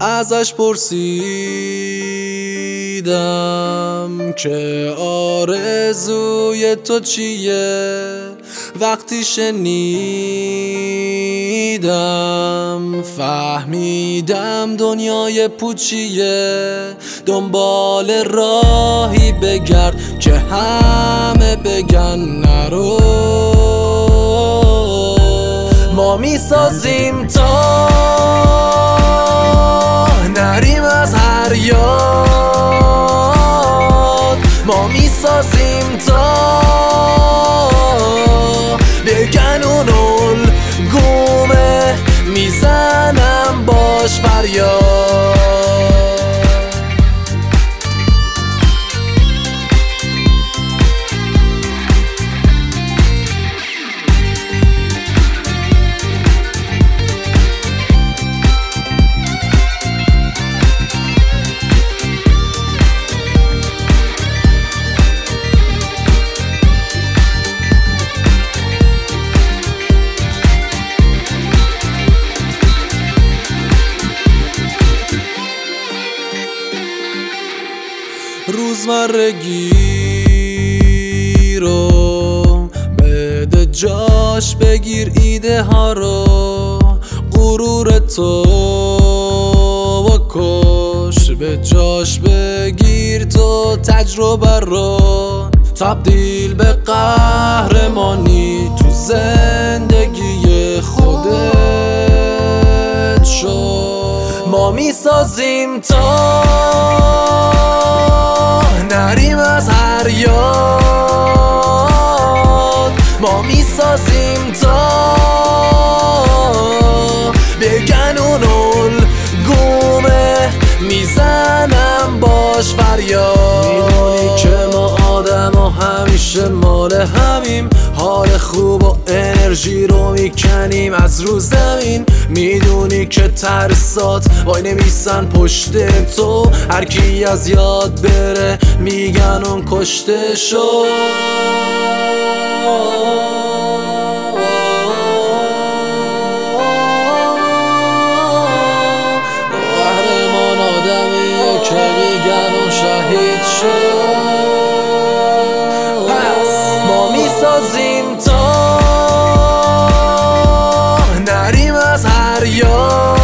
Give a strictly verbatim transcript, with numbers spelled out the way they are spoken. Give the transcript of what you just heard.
ازش پرسیدم که آرزوی تو چیه. وقتی شنیدم فهمیدم دنیای پوچیه. دنبال راهی بگرد که همه بگن نرو. ما میسازیم تا نریم از هر یاد. ما میسازیم تا بگن اون الگومه. میزنم باش فریاد. روزمرگی رو بده جاش، بگیر ایده ها رو. غرور تو بکش، به جاش بگیر تو تجربه رو. تبدیل به قهرمانی تو زندگی خودت شو. ما میسازیم تا نریم از هر یاد. ما میسازیم تا بگن اون الگومه. میزنم باش فریاد. میدونی که ما آدم ها همیشه مال همیم. حال خوب و انرژی رو میکنیم از رو زمین. میدونی که ترسات وای نمیسن پشت تو. هر کی از یاد بره میگن اون کشته شد. قهرمان آدمیه که میگن اون شهید شد. پس ما میسازیم تا نریم از هر یاد.